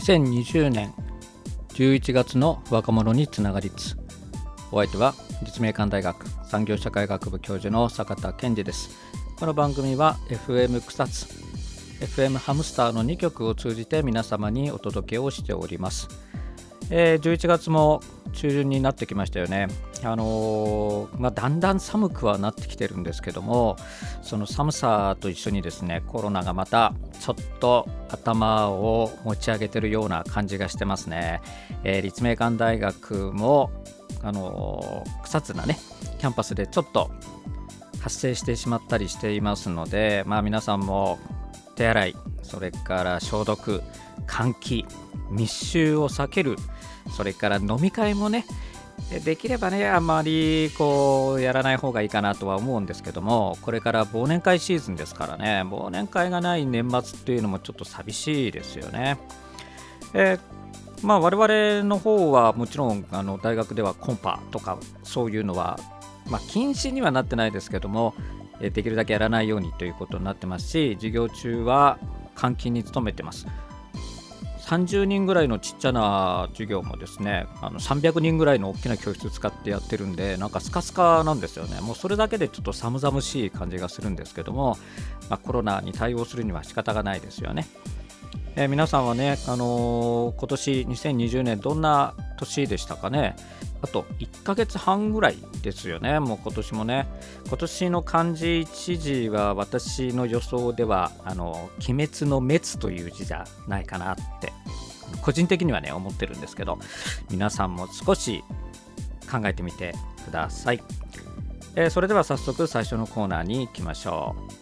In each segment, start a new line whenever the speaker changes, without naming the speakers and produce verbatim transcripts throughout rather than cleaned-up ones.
にせんにじゅうねんじゅういちがつの若者につながりつ。お相手は立命館大学産業社会学部教授の坂田健二です。この番組は エフエム 草津、エフエム ハムスターのにきょくを通じて皆様にお届けをしております。えー、じゅういちがつも中旬になってきましたよね。あのーまあ、だんだん寒くはなってきてるんですけども、その寒さと一緒にですね、コロナがまたちょっと頭を持ち上げてるような感じがしてますね。えー、立命館大学も、あのー、草津なねキャンパスでちょっと発生してしまったりしていますので、まあ、皆さんも手洗い、それから消毒、換気、密集を避ける、それから飲み会もね、できればねあまりこうやらない方がいいかなとは思うんですけども、これから忘年会シーズンですからね、忘年会がない年末っていうのもちょっと寂しいですよね。えーまあ、我々の方はもちろんあの大学ではコンパとかそういうのは、まあ、禁止にはなってないですけども、えーできるだけやらないようにということになってますし、授業中は換気に努めてます。さんじゅうにんぐらいのちっちゃな授業もですね、あのさんびゃくにんぐらいの大きな教室使ってやってるんで、なんかスカスカなんですよね。もうそれだけでちょっと寒々しい感じがするんですけども、まあ、コロナに対応するには仕方がないですよね。えー、皆さんはね、あのー、今年にせんにじゅうねんどんな年でしたかね。あといっかげつはんぐらいですよね。もう今年もね、今年の漢字一字は私の予想ではあの鬼滅の滅という字じゃないかなって個人的にはね思ってるんですけど、皆さんも少し考えてみてください。えー、それでは早速最初のコーナーに行きましょう。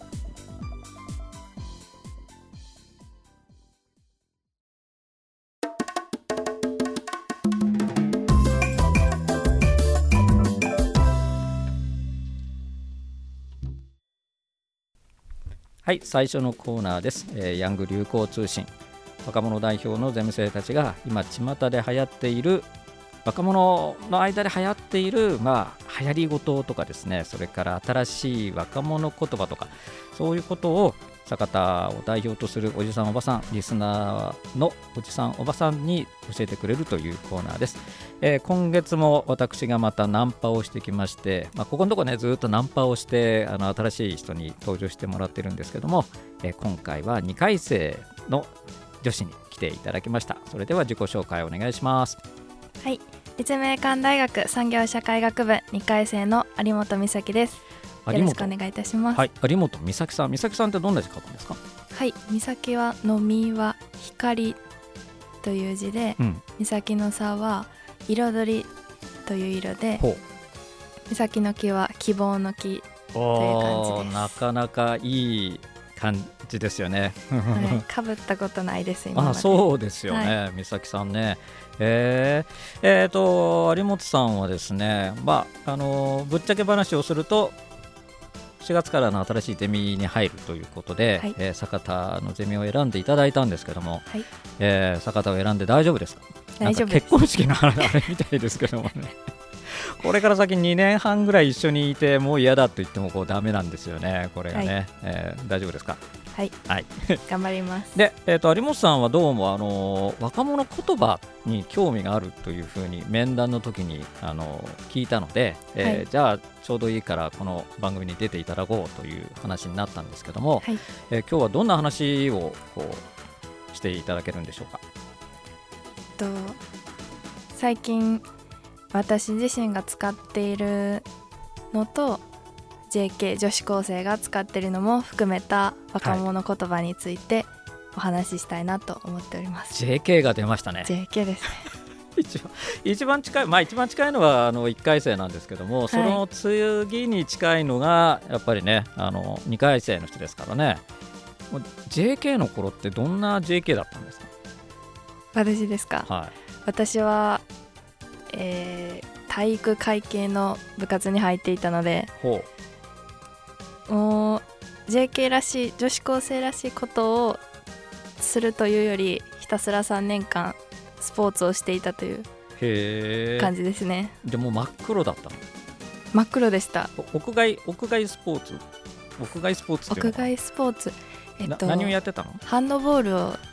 はい、最初のコーナーです。えー、ヤング流行通信。若者代表のゼミ生たちが今巷で流行っている、若者の間で流行っている、まあ、流行りごととかですね、それから新しい若者言葉とか、そういうことを酒田を代表とするおじさんおばさん、リスナーのおじさんおばさんに教えてくれるというコーナーです。えー、今月も私がまたナンパをしてきまして、まあ、ここのところねずっとナンパをしてあの新しい人に登場してもらってるんですけども、えー、今回はにかい生の女子に来ていただきました。それでは自己紹介お願いします。
はい、立命館大学産業社会学部にかい生の有本美咲です。よろしくお願いいたします。
はい、有本美咲さん。美咲さんってどんな字書くんですか？
はい、美咲はのみは光という字で、うん、美咲のさは彩りという色で、美咲の木は希望の木という感じです。
なかなかいい感じですよね。
かぶったことないです今まで。
あ、そうですよね、はい、美咲さんね。えーえー、と有本さんはですね、まああのぶっちゃけ話をするとしがつからの新しいゼミに入るということで、はい、えー、酒田のゼミを選んでいただいたんですけども、はい、えー、酒田を選んで大丈夫ですか？
大丈夫です。
結婚式のあれみたいですけどもねこれから先にねんはんぐらい一緒にいてもう嫌だと言ってもこうダメなんですよね、これがね、はい、えー、大丈夫ですか？
はい、はい、頑張ります。
で、えー、と有本さんはどうもあの若者言葉に興味があるというふうに面談の時にあの聞いたので、えーはい、じゃあちょうどいいからこの番組に出ていただこうという話になったんですけども、はい、えー、今日はどんな話をこうしていただけるんでしょうか？
と最近私自身が使っているのと ジェーケー 女子高生が使っているのも含めた若者言葉についてお話ししたいなと思っております。
ジェーケー が出ましたね。
ジェーケー ですね
一番、一番近い、まあ、一番近いのはあのいっかい生なんですけども、その次に近いのがやっぱりねあのにかい生の人ですからね。 ジェーケー の頃ってどんな ジェーケー だったんですか？
私ですか？はい、私は、えー、体育会系の部活に入っていたので、ほう、もう ジェーケー らしい女子高生らしいことをするというよりひたすらさんねんかんスポーツをしていたという感じですね。
でも真っ黒だったの？
真っ黒でした。
屋外、屋外スポーツ屋外スポーツっていうの？
屋外スポーツ、
えっと、何をやってたの？
ハンドボールを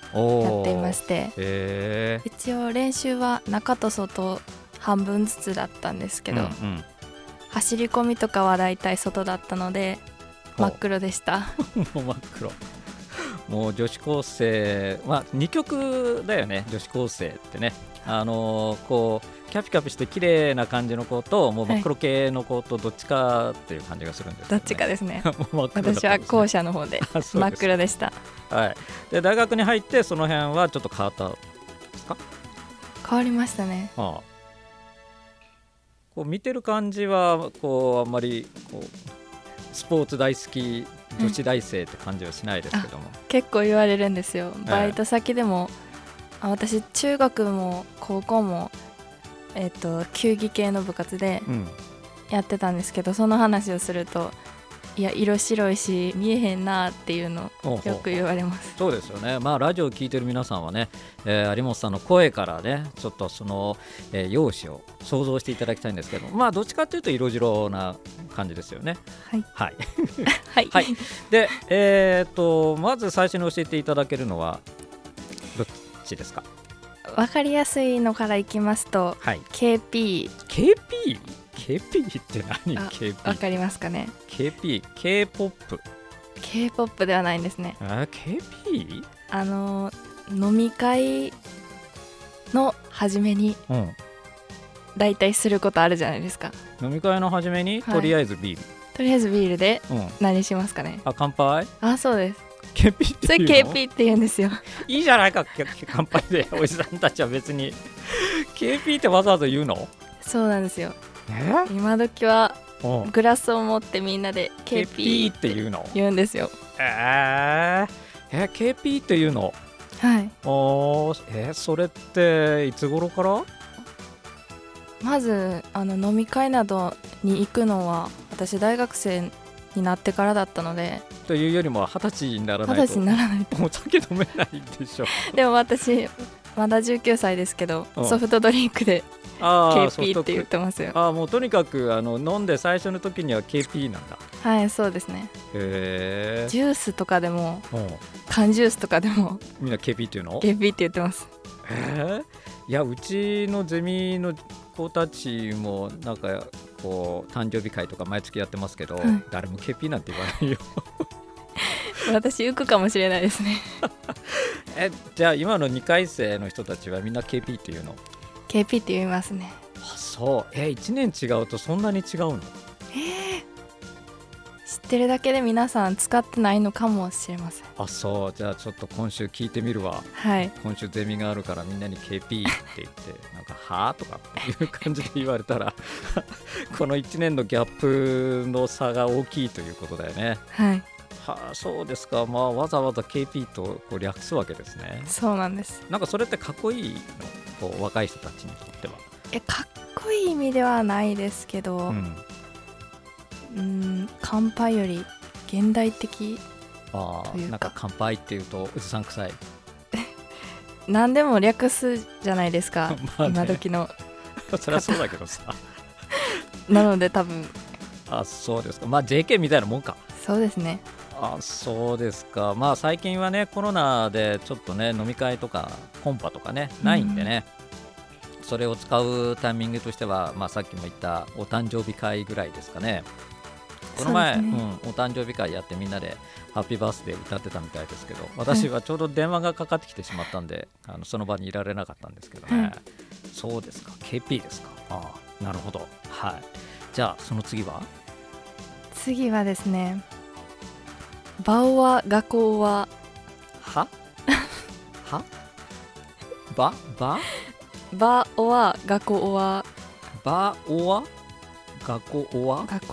やっていまして、
へー、
一応練習は中と外半分ずつだったんですけど、
うんうん、
走り込みとかはだいたい外だったので真っ黒でした
もう真っ黒。もう女子高生、まあ、に極だよね、女子高生ってね。あのー、こうキャピキャピして綺麗な感じの子ともう真っ黒系の子とどっちかっていう感じがするんですけど、ね、
どっちかですね。
もう真っ黒だったんですね。
私は後者の方で真っ黒でした。
はい、で大学に入ってその辺はちょっと変わったんですか？
変わりましたね。
ああ、こう見てる感じはこうあんまりこうスポーツ大好き女子大生って感じはしないですけども、
うん、結構言われるんですよ。バイト先でも、ええ、あ私中学も高校も、えー、と球技系の部活でやってたんですけど、うん、その話をするといや色白いし見えへんなっていうのをよく言われます。
そうですよね。まあラジオを聞いてる皆さんはね、えー、有本さんの声からねちょっとその、えー、容姿を想像していただきたいんですけど、まあどっちかというと色白な感じですよね。
はい
はい
はい、
はい、で、えー、とまず最初に教えていただけるのはどっちですか？
わかりやすいのからいきますと、はい、ケーピー。
ケーピー？ ケーピー って何？ ケーピー
わかりますかね。
ケーピー、K-ポップ。
K-ポップ ではないんですね。
あ、ケーピー？
あの飲み会の初めに、うん、だいたいすることあるじゃないですか。
飲み会の初めに、はい、とりあえずビール、
とりあえずビールで何しますかね。
うん、あ、乾杯。
あ、そうです。
ケーピーって言うの？
それ ケーピー って言うんですよ。い
いじゃないか、乾杯で。おじさんたちは別にケーピー ってわざわざ言うの？
そうなんですよ。
え
今時はグラスを持ってみんなで ケーピー って言うの？言うんですよ。
えー、え ケーピー って言うの？
はい。
おえー、それっていつ頃から？
まずあの飲み会などに行くのは私大学生になってからだったので。
というよりも二十歳にならないと。
二十歳にならないと。
お酒飲めないでしょ。
でも私まだじゅうきゅうさいですけど、うん、ソフトドリンクで ケーピー って言ってますよ。
ああ、もうとにかくあの飲んで最初の時には ケーピー なんだ。
はい、そうですね。
へー。
ジュースとかでも、缶ジュースとかでも
みんな ケーピー っていうの？
ケーピー って言ってます。
へー。いや、うちのゼミの子たちもなんかこう誕生日会とか毎月やってますけど、はい、誰も ケーピー なんて言わないよ。
私浮くかもしれないですね。
え、じゃあ今のにかい生の人たちはみんな ケーピー っていうの？
ケーピー って言いますね。
あ、そう。え、いちねん違うとそんなに違うの？
えー、知ってるだけで皆さん使ってないのかもしれません。
あ、そう。じゃあちょっと今週聞いてみるわ。
はい。
今週ゼミがあるからみんなに ケーピー って言ってなんかはぁとかっていう感じで言われたらこのいちねんのギャップの差が大きいということだよね。
はい。
はあ、そうですか。まあ、わざわざ ケーピー とこう略すわけですね。
そうなんです。
なんかそれってかっこいいの？こう若い人たちにとっては。
え、かっこいい意味ではないですけど、うん、うーん、乾杯より現代的
あというか。なんか乾杯っていうとうずさんくさい。
何でも略すじゃないですか。まあね、今時の
そりゃそうだけどさ。
なので多分。
あ、そうですか。まあ ジェーケー みたいなもんか。
そうですね。
あ、そうですか。まあ最近はねコロナでちょっとね飲み会とかコンパとかねないんでね、うん、それを使うタイミングとしては、まあ、さっきも言ったお誕生日会ぐらいですかね。この前、う、ね、うん、お誕生日会やってみんなでハッピーバースデー歌ってたみたいですけど、私はちょうど電話がかかってきてしまったんで、はい、あのその場にいられなかったんですけどね、はい、そうですか。 ケーピー ですか。ああ、なるほど。はい。じゃあその次は
次はですね、バオワガコワ。
ははババ
バオワガコワ。
バオワガコオワ
ガコ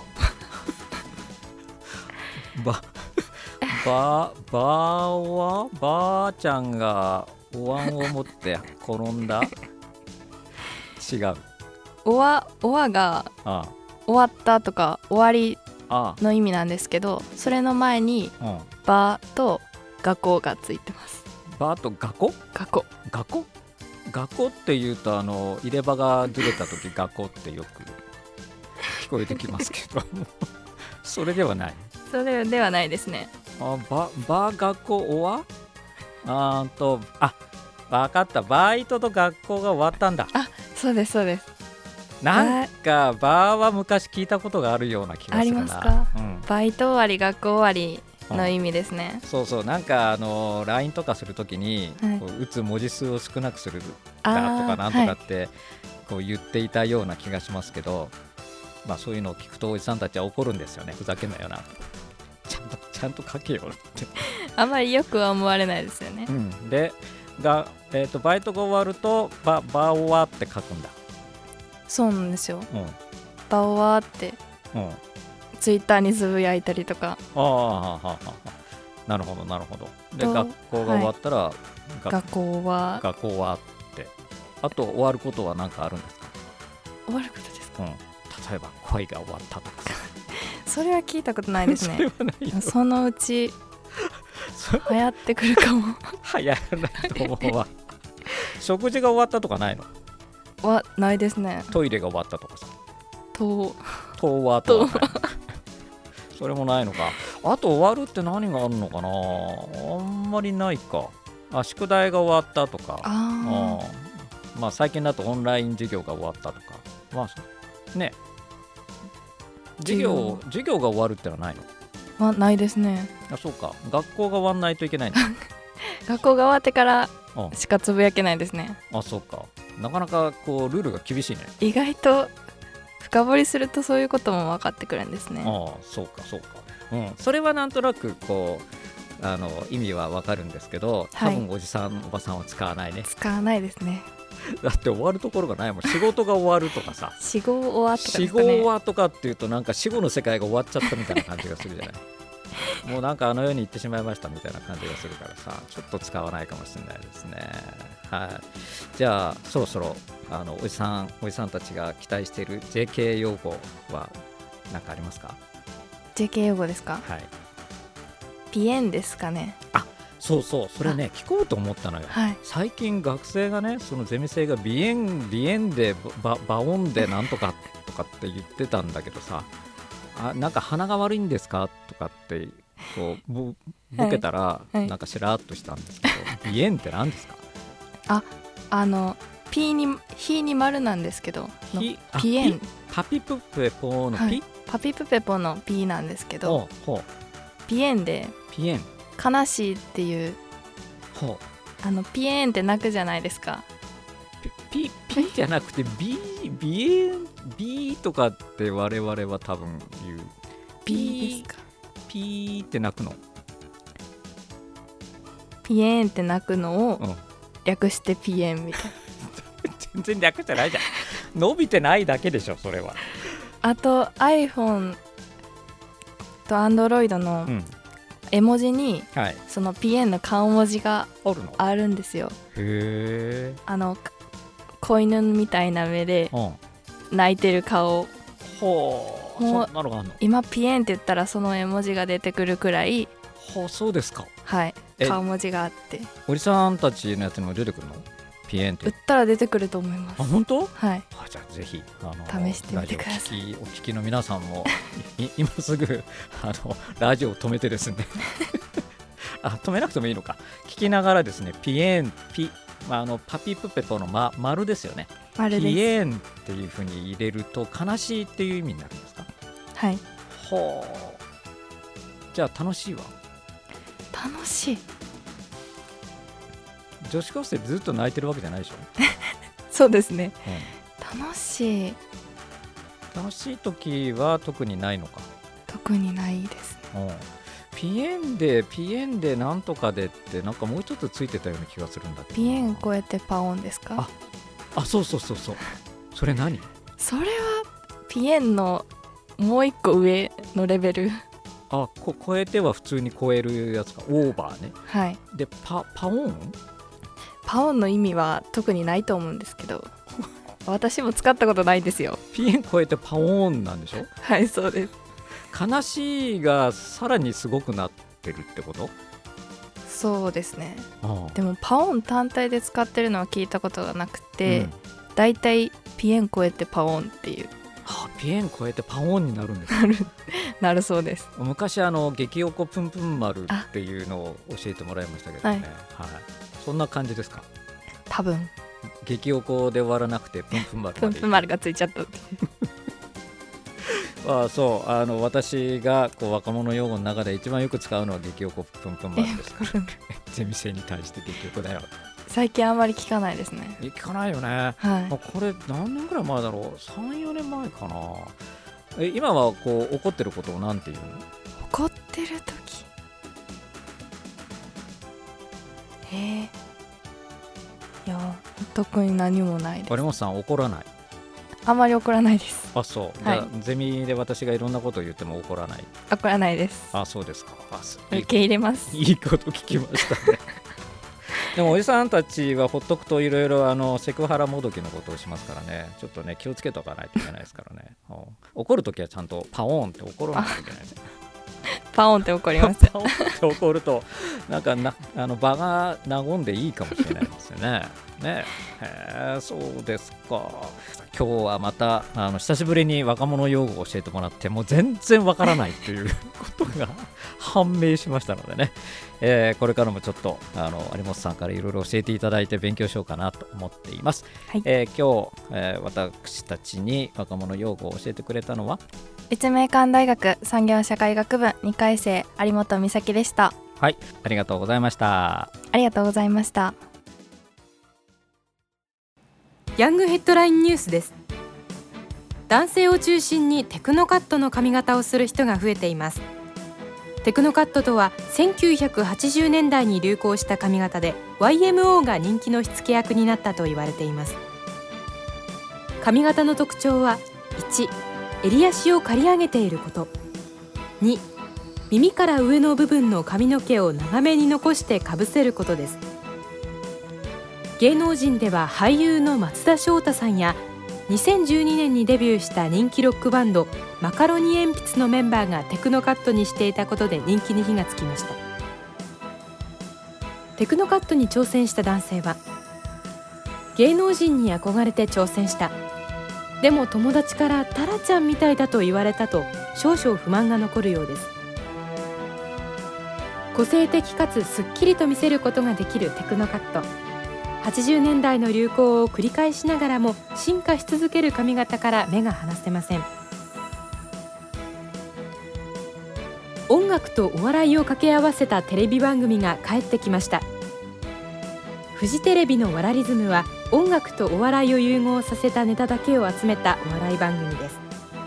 バババオワばあちゃんがお椀を持って転んだ。違う。
おわおわがああ終わったとか終わりの意味なんですけど、それの前にバとガコがついてます。
バとガコ
ガコ
ガコガコっていうとあの入れ歯がずれた時ガコってよく聞こえてきますけどそれではない。
それではないですね。
あ、ババガコオワあーとあ分かった、バイトと学校が終わったんだ。
あ、そうですそうです。
なんかバーは昔聞いたことがあるような気がするな。
ありますか、
うん、
バイト終わり学校終わりの意味ですね、
うん、そうそう、なんかあの ライン とかするときに、はい、こう打つ文字数を少なくするだとかなんとかってこう言っていたような気がしますけど、まあ、そういうのを聞くとおじさんたちは怒るんですよね。ふざけんなよな、ちゃんとちゃんと書けよって
あんまりよくは思われないですよね、
うん、でが、えーと、バイトが終わるとババオワって書くんだ。
そうなんですよ、
うん、
バオワって、うん、ツイッターにつぶやいたりとか。
ああ、はははなるほどなるほど。で学校が終わったら、はい、
学校は
学校はってあと終わることは何かあるんですか？
終わることですか、うん、
例えば恋が終わったとか
それは聞いたことないですね。
それはないよ。
そのうち流行ってくるかも
流行らないと思うわ食事が終わったとかないの？
はないですね。
トイレが終わったとかさ。
と
とはとは、ね、それもないのか。あと終わるって何があるのかな。あんまりないか。あ、宿題が終わったとか。ああ、まあ最近だとオンライン授業が終わったとか。まあね、授業授業が終わるってのはないの？
はないですね。
あ、そうか。学校が終わんないといけないの
学校が終わってからしかつぶやけないですね。
あ、そうか。なかなかこうルールが厳しいね。
意外と深掘りするとそういうことも分かってくるんですね。
ああ、そうかそうか、うん、それはなんとなくこうあの意味は分かるんですけど、多分おじさん、はい、おばさんは使わないね。
使わないですね。
だって終わるところがないもん。仕事が終わるとかさ
死後終わとかですかね。
死後終わとかっていうとなんか死後の世界が終わっちゃったみたいな感じがするじゃないもうなんかあの世に行ってしまいましたみたいな感じがするからさ、ちょっと使わないかもしれないですね。はい。じゃあそろそろあのおじさんおじさんたちが期待している ジェーケー 用語は何かありますか？
ジェーケー 用語ですか？はい。ピエンですかね。
あ、そうそう、それね聞こうと思ったのよ、はい、最近学生がね、そのゼミ生がビエンビエンでババオンでなんとかとかって言ってたんだけどさ、あ、なんか鼻が悪いんですかとかってこうぼボケたら、はいはい、なんかしらっとしたんですけどビエンって何ですか？
あ、あのピーにヒに丸なんですけどピエン、
パピプペポのピ、はい、
パピプペポのピなんですけど、ほうほう、ピエンで
ピエン
悲しいっていう、ほう、あのピエンって泣くじゃないですか。
ピピピじゃなくてビビエンビとかって我々は多分言う。
ピですか？
ピーって泣くの。
ピエンって泣くのを略してピエンみたいな
全然略してないじゃん。伸びてないだけでしょそれは。
あと iPhone と Android の絵文字に、うん、はい、そのピエンの顔文字があるんですよ。
へー。
あの子犬みたいな目で泣いてる顔、
ほう、そんなのがあるの？
今ピエンって言ったらその絵文字が出てくるくらい、
ほう、そうですか。
はい、顔文字があって。
おじさんたちのやつにも出てくるの？ピエンって。
打ったら出てくると思います。
あ、本当？
はい。
あ、じゃあぜひあ
の試してみてください。
お聞きの皆さんも今すぐあのラジオを止めてですねあ、止めなくてもいいのか。聞きながらですね、ピエンピ、まあ、あのパピプペポの、ま、丸ですよね。
丸です。
ピエンっていう風に入れると悲しいっていう意味になるんですか？
はい。
ほう。じゃあ楽しいわ。
楽しい。
女子高生ずっと泣いてるわけじゃないでしょ
そうですね、うん、楽しい
楽しい時は特にないのか？
特にないですね、
うん、ピエンでピエンでなんとかでってなんかもう一つついてたような気がするんだけど。
ピエン超えてパオンですか？
ああ、そうそうそうそう。それ何？
それはピエンのもう一個上のレベル。
あ、こ超えては普通に超えるやつか。オーバーね。
はい。
でパパオン
パオンの意味は特にないと思うんですけど私も使ったことないですよ。
ピエン超えてパオンなんでしょ？
はい、そうです。
悲しいがさらにすごくなってるってこと？
そうですね。
ああ、
でもパオン単体で使ってるのは聞いたことがなくて、うん、だいたいピエン超えてパオンっていう。
はあ、ピエン超えてパオンになるんですか？
なるそうです。
昔あの激おこぷんぷん丸っていうのを教えてもらいましたけどね、はいはい、そんな感じですか？
多分
激おこで終わらなくてぷんぷん丸
ぷんぷん丸がついちゃった
ああそうあの私がこう若者用語の中で一番よく使うのは激おこぷんぷん丸ですからゼミ生に対して激おこだよ。
最近あんまり聞かないですね。
聞かないよね、はい、これ何年ぐらい前だろう、さん、よねんまえかな。え今はこう怒ってることをなんて言うの？
怒ってる時えー、いや特に何もないです。
堀本さん怒らない？
あんまり怒らないです。
あそう、はい、じゃあゼミで私がいろんなことを言っても怒らない？
怒らないです。
あそうですか。あ
受け入れます。
いいこと聞きましたねでもおじさんたちはほっとくといろいろあのセクハラもどきのことをしますからね、ちょっとね気をつけておかないといけないですからね怒るときはちゃんとパオーンって怒らないといけない
パオンって怒ります
パオンって怒るとなんかなあの場が和んでいいかもしれないですよね。ねへそうですか。今日はまたあの久しぶりに若者用語を教えてもらってもう全然わからないということが判明しましたのでね、えー、これからもちょっとあの有本さんからいろいろ教えていただいて勉強しようかなと思っています、はいえー、今日、えー、私たちに若者用語を教えてくれたのは
立命館大学産業社会学部にかい生有本美咲でした。
はい、ありがとうございました。
ありがとうございました。
ヤングヘッドラインニュースです。男性を中心にテクノカットの髪型をする人が増えています。テクノカットとはせんきゅうひゃくはちじゅうねんだいに流行した髪型で ワイエムオー が人気の火付け役になったと言われています。髪型の特徴はいち襟足を刈り上げていること、に耳から上の部分の髪の毛を長めに残してかぶせることです。芸能人では俳優の松田翔太さんやにせんじゅうにねんにデビューした人気ロックバンドマカロニ鉛筆のメンバーがテクノカットにしていたことで人気に火がつきました。テクノカットに挑戦した男性は、芸能人に憧れて挑戦した、でも友達からタラちゃんみたいだと言われたと少々不満が残るようです。個性的かつすっきりと見せることができるテクノカット、はちじゅうねんだいの流行を繰り返しながらも進化し続ける髪型から目が離せません。音楽とお笑いを掛け合わせたテレビ番組が帰ってきました。フジテレビのワラリズムは音楽とお笑いを融合させたネタだけを集めたお笑い番組です。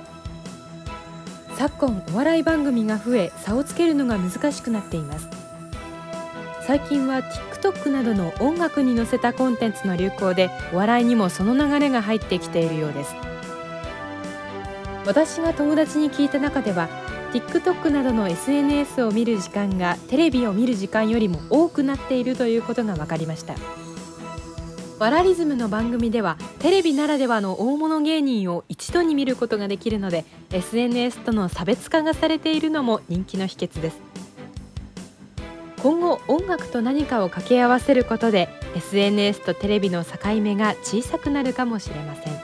昨今お笑い番組が増え差をつけるのが難しくなっています。最近は TikTok などの音楽に乗せたコンテンツの流行でお笑いにもその流れが入ってきているようです。私が友達に聞いた中では TikTok などの エスエヌエス を見る時間がテレビを見る時間よりも多くなっているということが分かりました。ワラリズムの番組ではテレビならではの大物芸人を一度に見ることができるので エスエヌエス との差別化がされているのも人気の秘訣です。今後音楽と何かを掛け合わせることで エスエヌエス とテレビの境目が小さくなるかもしれません。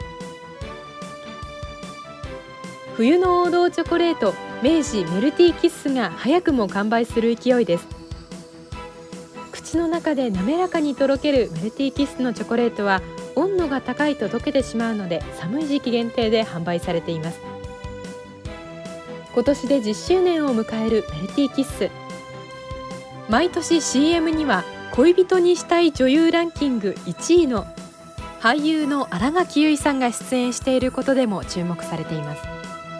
冬の王道チョコレート明治メルティーキッスが早くも完売する勢いです。口の中で滑らかにとろけるメルティーキッスのチョコレートは温度が高いと溶けてしまうので寒い時期限定で販売されています。今年でじゅっしゅうねんを迎えるメルティーキッス、毎年 シーエム には恋人にしたい女優ランキングいちいの俳優の新垣結衣さんが出演していることでも注目されています。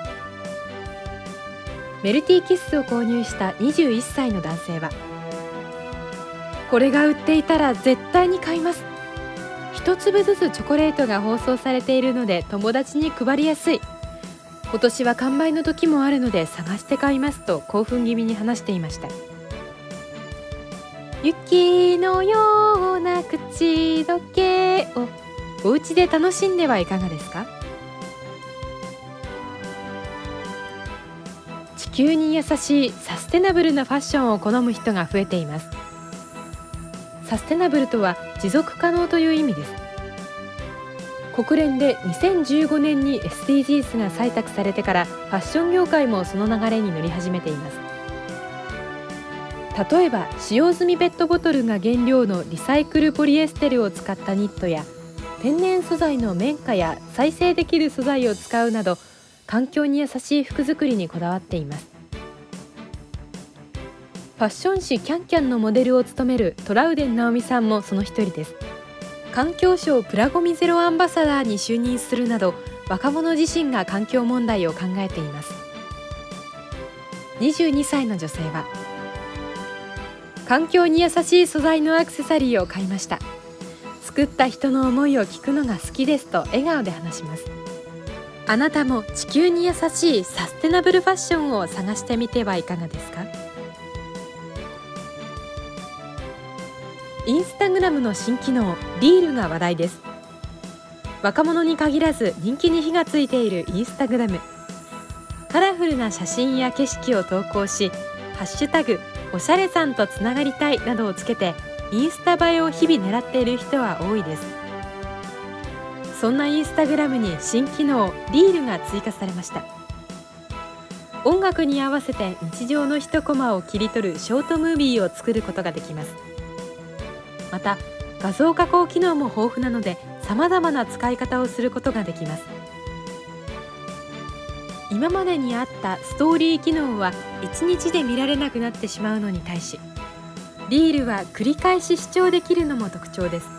メルティーキッスを購入したにじゅういっさいの男性は、これが売っていたら絶対に買います。一粒ずつチョコレートが包装されているので友達に配りやすい。今年は完売の時もあるので探して買いますと興奮気味に話していました。雪のような口どけをお家で楽しんではいかがですか。地球に優しいサステナブルなファッションを好む人が増えています。サステナブルとは持続可能という意味です。 国連でにせんじゅうごねんに エスディージーズ が採択されてからファッション業界もその流れに乗り始めています。例えば使用済みペットボトルが原料のリサイクルポリエステルを使ったニットや天然素材の綿花や再生できる素材を使うなど環境に優しい服作りにこだわっています。ファッション誌キャンキャンのモデルを務めるトラウデン直美さんもその一人です。環境省プラゴミゼロアンバサダーに就任するなど若者自身が環境問題を考えています。にじゅうにさいの女性は、環境に優しい素材のアクセサリーを買いました。作った人の思いを聞くのが好きですと笑顔で話します。あなたも地球に優しいサステナブルファッションを探してみてはいかがですか。インスタグラムの新機能リールが話題です。若者に限らず人気に火がついているインスタグラム。カラフルな写真や景色を投稿し、ハッシュタグおしゃれさんとつながりたいなどをつけてインスタ映えを日々狙っている人は多いです。そんなインスタグラムに新機能リールが追加されました。音楽に合わせて日常の一コマを切り取るショートムービーを作ることができます。また画像加工機能も豊富なので様々な使い方をすることができます。今までにあったストーリー機能はいちにちで見られなくなってしまうのに対し、リールは繰り返し視聴できるのも特徴です。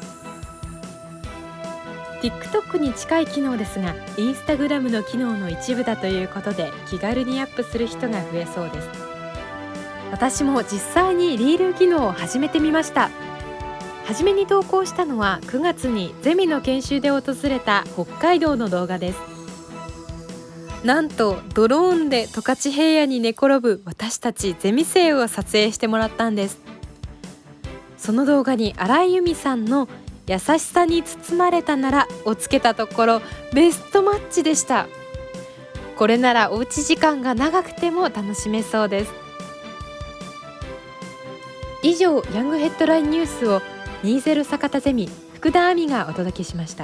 TikTok に近い機能ですが、インスタグラムの機能の一部だということで気軽にアップする人が増えそうです。私も実際にリール機能を始めてみました。はじめに投稿したのはくがつにゼミの研修で訪れた北海道の動画です。なんとドローンで十勝平野に寝転ぶ私たちゼミ生を撮影してもらったんです。その動画に荒井由実さんの優しさに包まれたならをつけたところベストマッチでした。これならおうち時間が長くても楽しめそうです。以上ヤングヘッドラインニュースをにじゅう酒田ゼミ福田亜美がお届けしました。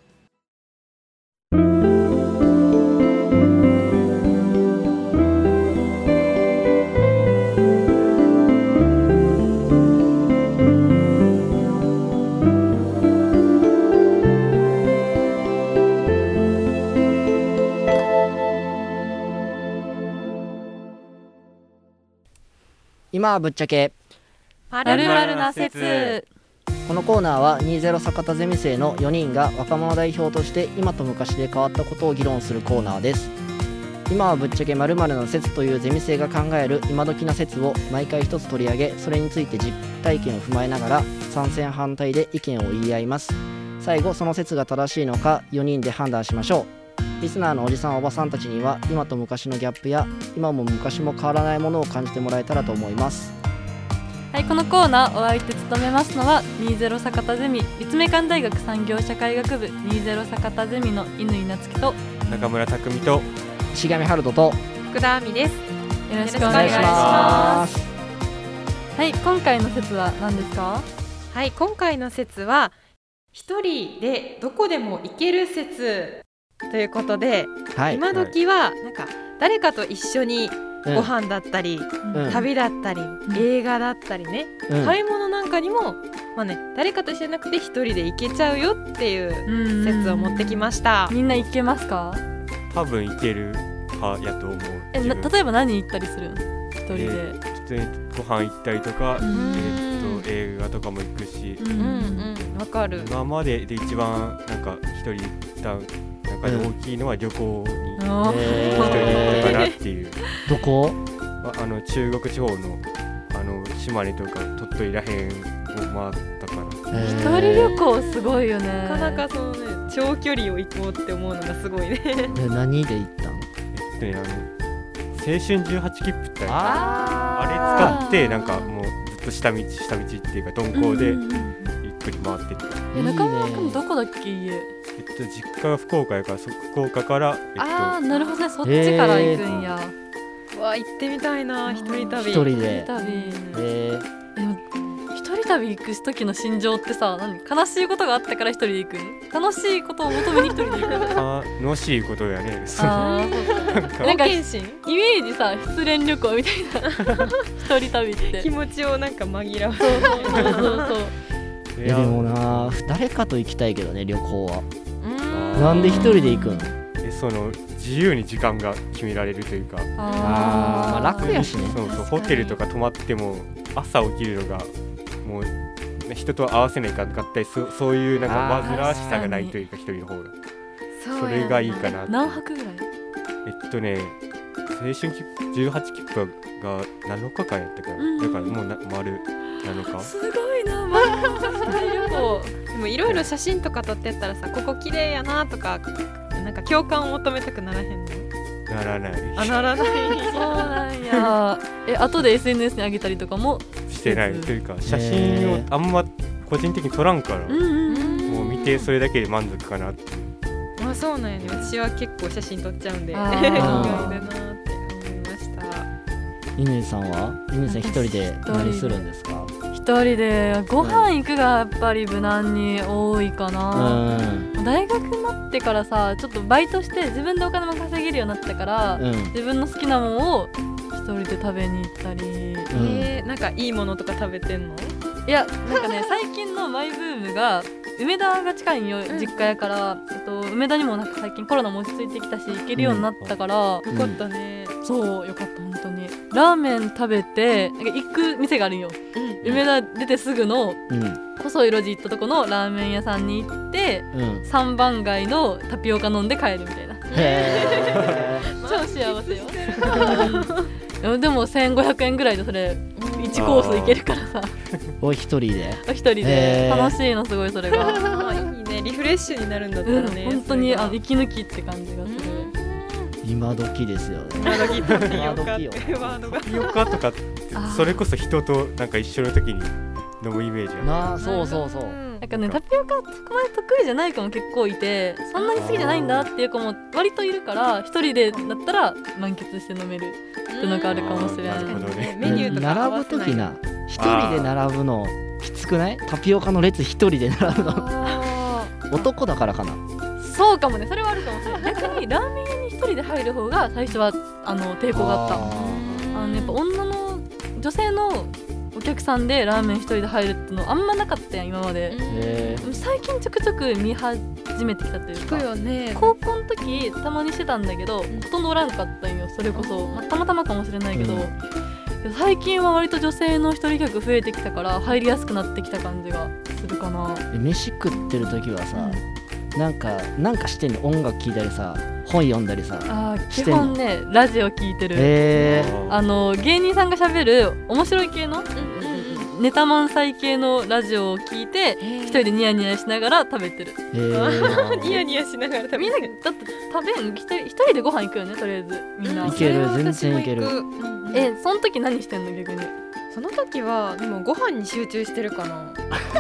今はぶっちゃけ
まるまるな説。
このコーナーはにじゅう酒田ゼミ生のよにんが若者代表として今と昔で変わったことを議論するコーナーです。今はぶっちゃけ〇〇な説というゼミ生が考える今時な説を毎回一つ取り上げ、それについて実体験を踏まえながら賛成反対で意見を言い合います。最後その説が正しいのかよにんで判断しましょう。リスナーのおじさんおばさんたちには今と昔のギャップや今も昔も変わらないものを感じてもらえたらと思います。
はい、このコーナーお相手務めますのはにじゅう酒田ゼミ立命館大学産業社会学部にじゅう酒田ゼミの乾夏樹と
中村拓実と
石上春人と
福田亜美です。
よろしくお願いします。はい、今回の説は何ですか？
はい、今回の説は一人でどこでも行ける説ということで、はい、今時はなんか誰かと一緒にご飯だったり、うん、旅だったり、うん、映画だったりね、うん、買い物なんかにも、まあね、誰かと一緒じゃなくて一人で行けちゃうよっていう説を持ってきました。
みんな行けますか？
多分行ける派やと思う。
えな例えば何行ったりするの？一人で、えー、普通にご飯行ったりとか、えー、っと映画とかも行くし、
うんうんうん、わかる。
今までで一番なんか一人行った中で大きいのは旅行に一人行ったかなっていう。
どこ？
あの中国地方のあの島根とか鳥取らへんを回ったから。
一人旅行すごいよね。
なかなかそのね長距離を行こうって思うのがすごいね。
え何で行ったの？
えっとねあの青春じゅうはち切符ってあれあれ使ってなんかもうずっと下道下道っていうか鈍行でゆっくり回ってった。
え中村君どこだっけ家？
えっと実家が福岡やから福岡から、えっと、
あーなるほどね、そっちから行くんや。
わ行ってみたいな一人旅。
一人で。
一人旅。
えー、
でも一人旅行く時の心情ってさ、何悲しいことがあったから一人で行くん？楽しいことを求めに一人で行く
ん？楽しいことやね。
あなんかなんかイメージさ、失恋旅行みたいな一人旅って
気持ちをなんか紛らわ
そうそうそうそう
えでもな誰かと行きたいけどね、旅行は。なんで一人で行くの？
えその自由に時間が決められるというか、
あー、まあ、楽やしね。
そうそう、ホテルとか泊まっても朝起きるのがもう人と合わせないかったり、そ, そういうなんか煩わしさがないというか、一人の方が そ, それがいいかな。
何泊ぐらい？
えっとね青春切符じゅうはち切符がなのかかんやったから、うん、だからもうな丸なのか。
すごいな、丸の旅行
でもいろいろ写真とか撮ってやったらさ、ここ綺麗やなとかなんか共感を求めたくならへんの？
ならない。
あ、ならない。
そうなんや。え、後で エスエヌエス に上げたりとかも
してないというか、写真をあんま個人的に撮らんから、うんうんうん、もう見てそれだけで満足かなっていう。
あ、そうなんやね。私は結構写真撮っちゃうんで意外だなって思いました。
乾さんは乾さん一人で何するんですか？
一人でご飯行くがやっぱり無難に多いかな、うん、大学になってからさ、ちょっとバイトして自分でお金も稼げるようになったから、うん、自分の好きなものを一人で食べに行ったり、うん、
えー、なんかいいものとか食べてんの？
いや、なんかね最近のマイブームが梅田が近いんよ、実家やから、えっと、梅田にもなんか最近コロナも落ち着いてきたし行けるようになったから、
うん、よかったね。
そうよかった本当に。ラーメン食べて行く店があるんよ、うん、梅田出てすぐの細い路地行ったとこのラーメン屋さんに行って、うん、さんばん街のタピオカ飲んで帰るみたいな。へー超幸せよでもせんごひゃくえんぐらいでそれいちコース行けるからさ
お一人で
お一人で楽しいのすごいそれが
いいね、リフレッシュになるんだったらね、
うん、本当にあの息抜きって感じがする。
今時ですよね。
今時タピオカってワードが
タピオカとかってそれこそ人となんか一緒の時に飲むイメージや
な。そうそうそう。
なんかねタピオカそこまで得意じゃない子も結構いて、そんなに好きじゃないんだっていう子も割といるから、一人でだったら満喫して飲めるってのがあるかもしれない。
ね、メニューとか
並ぶ時な、一人で並ぶのきつくない？タピオカの列一人で並ぶの男だからかな。
そうかもね、それはあるかもしれない。逆にラーメン屋に一人で入る方が最初はあの抵抗があった。あの、ね、やっぱ女の女性のお客さんでラーメン一人で入るってのあんまなかったやん今まで。最近ちょくちょく見始めてきたというか、
聞くよね。
高校の時たまにしてたんだけど、ほとんどおらんかったんよそれこそ、まあ、たまたまかもしれないけど、うん、最近は割と女性の一人客増えてきたから入りやすくなってきた感じがするかな。
飯食ってる時はさ、うん、なんかなんかしてんの？音楽聴いたりさ、本読んだりさ。
あ、基本ねラジオ聞いてる。へー。あの芸人さんが喋る面白い系の、うんうんうん、ネタ満載系のラジオを聞いて一人でニヤニヤしながら食べてる。
ニヤニヤしながら食べてる。みんな
だって食べん一人一人でご飯行くよね、とりあえずみんな。
いける、全然いける。
え、その時何してんの逆に？
その時はでもご飯に集中してるかな。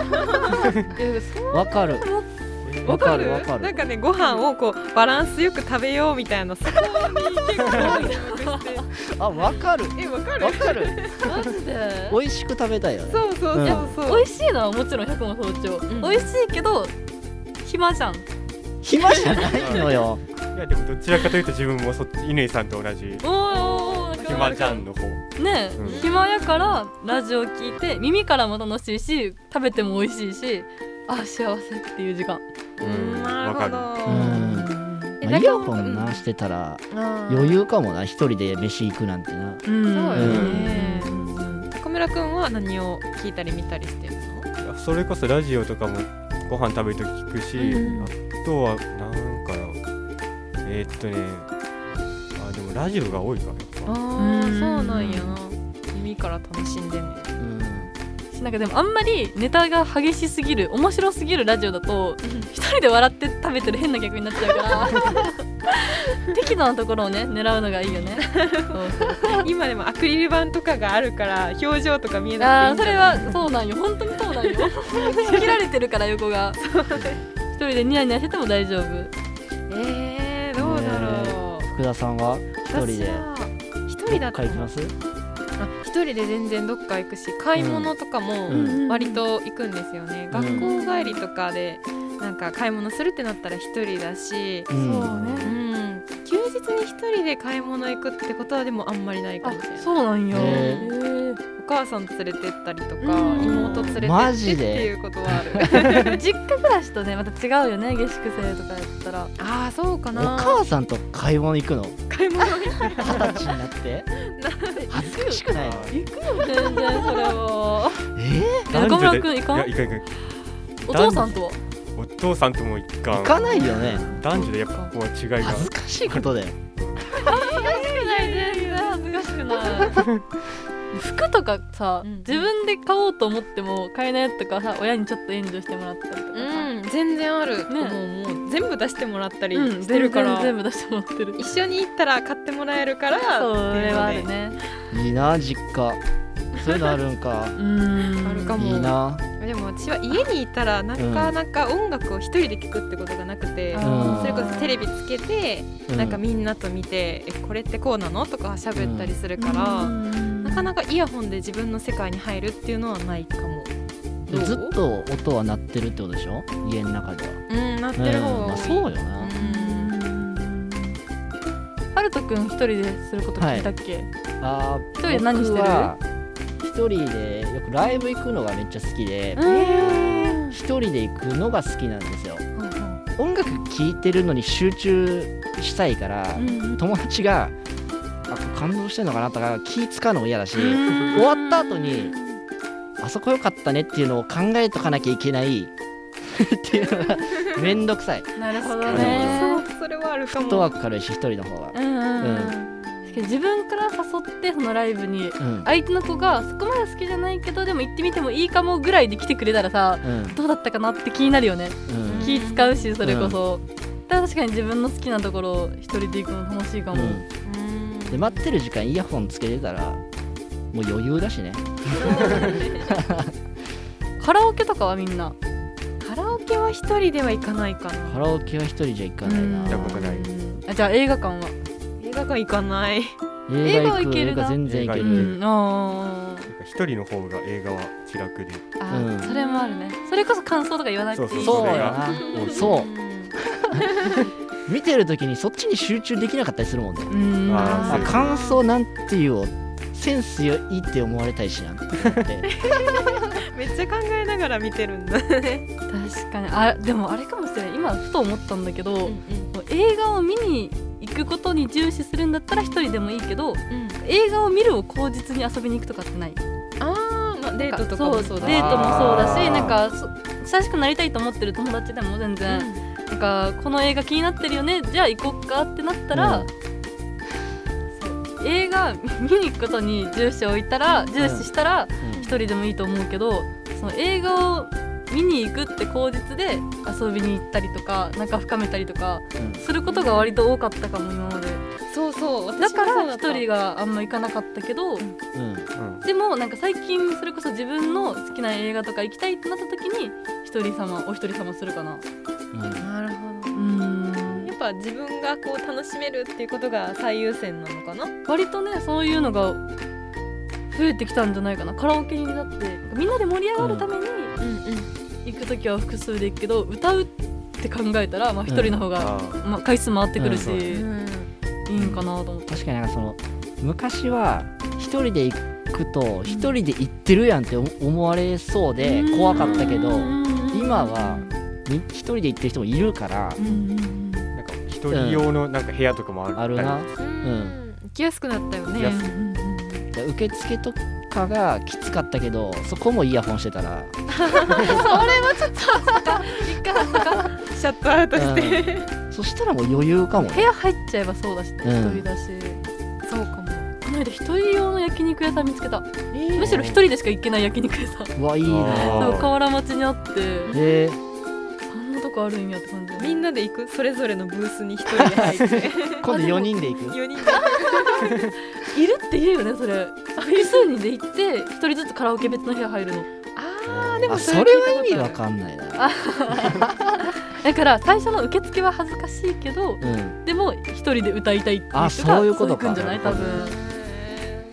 わかる。
わかるわかる。なんかね、ご飯をこうバランスよく食べようみたいな、そこに結構
あ、わかる。
え、わかる
わかる。
マジで
美味しく食べたいよね。
そうそうそうそう、
うん、美味しいのはもちろん百も早朝、うん、美味しいけど暇じゃん。
暇じゃないのよ。
いやでもどちらかというと自分もそっち乾さんと同じ暇じゃんの方
ね、うん、暇やからラジオ聞いて耳からも楽しいし食べても美味しいし、あ、幸せっていう時間。
うん、なるほど。
うん、イヤホンなしてたら余裕かもな、一人で飯行くなんてな。
うん、そうよね。高村くんは何を聞いたり見たりしてるの？
それこそラジオとかもご飯食べるとき聞くし、うん、あとはなんかえー、っとねあでもラジオが多いから。
ああ、そうなんやな。耳から楽しんでね。
うん、なんかでもあんまりネタが激しすぎる面白すぎるラジオだと一人で笑って食べてる変な客になっちゃうから適度なところをね狙うのがいいよね。そうそう
今でもアクリル板とかがあるから表情とか見えなくていいんじゃない？
あ、それはそうなんよ、本当にそうなんよ切られてるから横が一人でニヤニヤしてても大丈夫。
えー、どうだろう。
福田さんは一人で
一人だったら
行きます？
あ、一一人で全然どっか行くし、買い物とかも割と行くんですよね、うん、学校帰りとかでなんか買い物するってなったら一人だし、うん、そうね、うん、休日に一人で買い物行くってことはでもあんまりないかもしれない。
そうなんや、
へー、お母さん連れてったりとか、うん、妹連れてってっていうことはある
実家暮らしとねまた違うよね、下宿生とかやったら。
ああそうかな。
お母さんと買い物行くの？
買い物行く
二十歳になって恥ずかしくないの？
行くよ全然それは
えー、
中村くん行かん？
いや行かん行かん。
お父さんとは？
お父さんとも行かん。
行かないよね。
男女でやっぱこう違いが
恥ずかしいことだよ。
恥ずかしくない全然恥ずかしくない服とかさ、うん、自分で買おうと思っても買えないやつとかさ、親にちょっと援助してもらったりとかさ、
うん、全然ある、ね、もう、もう全部出してもらったりしてるから、
うん、全部出してもらってる。
一緒に行ったら買ってもらえるから
それはあるね。
いいな実家そういうのあるんか
うんあるかも。
いいな。
でも私は家にいたらなかなか音楽を一人で聴くってことがなくて、うん、それこそテレビつけて、うん、なんかみんなと見てえこれってこうなのとか喋ったりするから、うん、なかなかイヤホンで自分の世界に入るっていうのはないかも。
ずっと音は鳴ってるってことでしょ、家の中では。
うん鳴ってる方が多い、うんまあ、
そうよな。
はるとくん一人ですること聞いたっけ？はい、
あ
一人で何してる？
一人でよくライブ行くのがめっちゃ好きで、一人で行くのが好きなんですよ、うんうん、音楽聴いてるのに集中したいから、うんうん、友達があ感動してんのかなとか気使うのも嫌だし、終わった後にあそこ良かったねっていうのを考えとかなきゃいけないっていうのがめんどくさい。
なるほどね。
そうそれはあるかも。
フットワーク軽いし一人の方が、うんうんうん
自分から誘ってそのライブに、うん、相手の子がそこまで好きじゃないけどでも行ってみてもいいかもぐらいで来てくれたらさ、うん、どうだったかなって気になるよね、うん、気使うしそれこそ、うん、だから確かに自分の好きなところを一人で行くの楽しいかも、
うん、で待ってる時間イヤホンつけてたらもう余裕だしね
カラオケとかはみんな
カラオケは一人では行かないかな。
カラオケは一人じゃ行かないな。
行ったことない。
あじゃあ映画館は？
映画館行かない。
映画は行けるな。
全然行ける。
うん、あ
一人の方が映画は気楽で。
あ、うん、それもあるね。それこそ感想とか言わなくていい。
そうやな。そう。見てる時にそっちに集中できなかったりするもんね。うんあ感想なんていうをセンスいいって思われたいしなって
めっちゃ考えながら見てるんだね。
確かにあでもあれかもしれない。今ふと思ったんだけど、うんうん、映画を見に行くことに重視するんだったら一人でもいいけど、うん、映画を見るを口実に遊びに行くとかってない？
あー、まあ、デートとかもそう
そうデートもそうだしなんか親しくなりたいと思ってる友達でも全然、うん、なんかこの映画気になってるよねじゃあ行こっかってなったら、うん映画見に行くことに重視を置いたら重視したら一人でもいいと思うけど、その映画を見に行くって口実で遊びに行ったりとか仲深めたりとかすることが割と多かったかも今まで。
そうそう
だから一人があんま行かなかったけど、うんうん、でもなんか最近それこそ自分の好きな映画とか行きたいってなった時に一人様お一人様するかな、
うん、なるほど。うんやっぱ自分がこう楽しめるっていうことが最優先なのかな。
割とねそういうのが増えてきたんじゃないかな。カラオケになってみんなで盛り上がるために行くときは複数で行くけど、歌うって考えたらまあ一人の方が、うんまあ、回数回ってくるし、うん、いいんかなと思って。
確かになんかその昔は一人で行くと一人で行ってるやんって思われそうで怖かったけど、今は一人で行ってる人もいるから、
なんか一人用のなんか部屋とかもある、
うん、あるな、うん
行きやすくなったよね。
受付とかがきつかったけどそこもイヤホンしてたら
それはちょっと一回
シャットアウトして、
うん、そしたらもう余裕かも、ね、
部屋入っちゃえばそうだし、ねうん、一人だしそうかも。この間一人用の焼肉屋さん見つけた、えー、むしろ一人でしか行けない焼肉屋さん。
うわいいね。
河原町にあって、
えー
そんなとこあるんやって感じ。
みんなで行くそれぞれのブースに一人で入って
今度よにんで行く
よにんで
いるって言うよねそれ。複数人で行って一人ずつカラオケ別の部屋入るの。
あーでも
それは意味わかんないな
だから最初の受付は恥ずかしいけど、うん、でも一人で歌いたいっていう人がそういうことか。そういくんじゃない多分。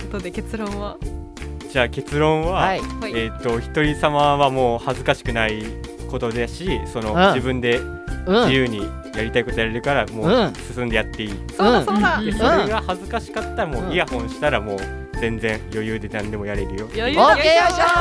ことで結論は
じゃあ結論は、はい、えー、と一人様はもう恥ずかしくないことだし、その、うん、自分で自由にやりたいことやれるからもう進んでやっていい、うん、
そうだそうだ、
でそれが恥ずかしかったらもうイヤホンしたらもう全然余裕で何でもやれるよ。
余裕だ。
オッケー、よいしょ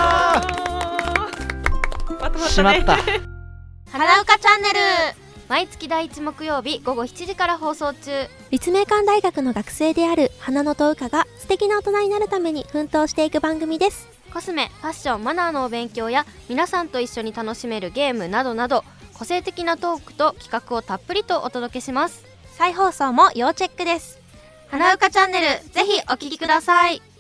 ーしまった
花うかチャンネル、毎月だいいち木曜日午後しちじから放送中。
立命館大学の学生である花野とうかが素敵な大人になるために奮闘していく番組です。
コスメ、ファッション、マナーのお勉強や皆さんと一緒に楽しめるゲームなどなど、個性的なトークと企画をたっぷりとお届けします。
再放送も要チェックです。
花うかチャンネル、ぜひお聞きください。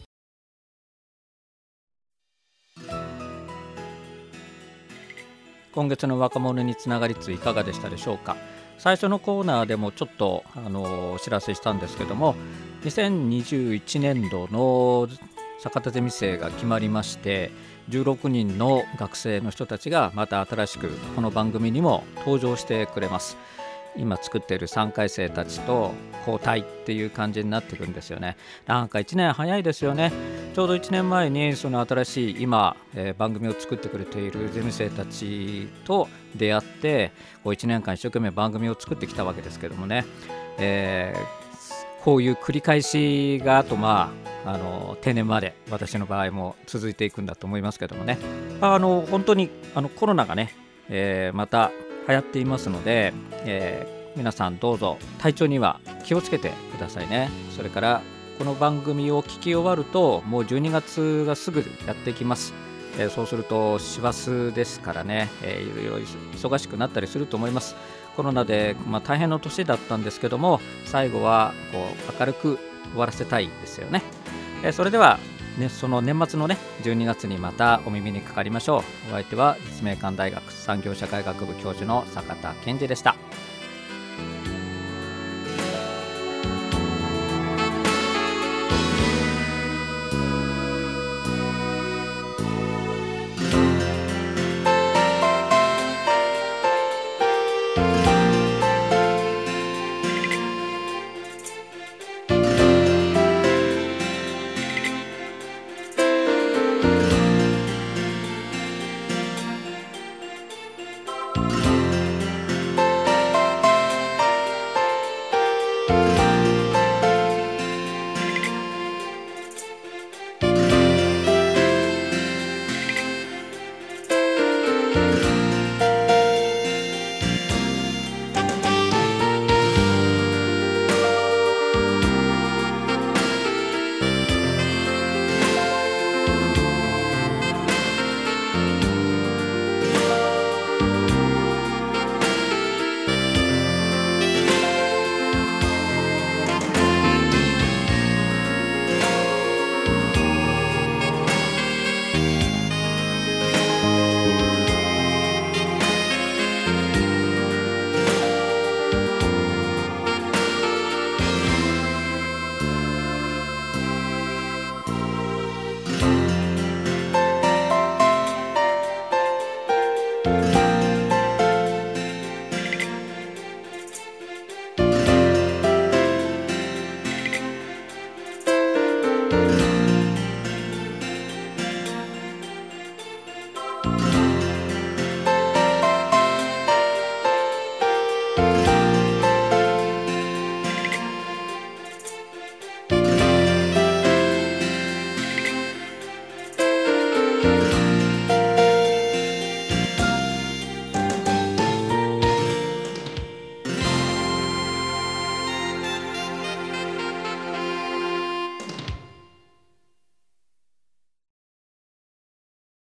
今月の若者につながりついかがでしたでしょうか。最初のコーナーでもちょっとあのお知らせしたんですけども、にせんにじゅういちねんどの坂田ゼミ生が決まりまして、じゅうろくにんの学生の人たちがまた新しくこの番組にも登場してくれます。今作っているさんかい生たちと交代っていう感じになってくるんですよね。なんかいちねん早いですよね。ちょうどいちねんまえにその新しい今、えー、番組を作ってくれているゼミ生たちと出会って、こういちねんかん一生懸命番組を作ってきたわけですけどもね、えー、こういう繰り返しがあとまああの定年まで私の場合も続いていくんだと思いますけどもね、あの本当にあのコロナがね、えー、また流行っていますので、えー、皆さんどうぞ体調には気をつけてくださいね。それからこの番組を聞き終わるともうじゅうにがつがすぐやってきます。えー、そうすると師走ですからね、えー、いろいろ忙しくなったりすると思います。コロナで、まあ、大変な年だったんですけども、最後はこう明るく終わらせたいですよね。えー、それではね、その年末のねじゅうにがつにまたお耳にかかりましょう。お相手は立命館大学産業社会学部教授の坂田健二でした。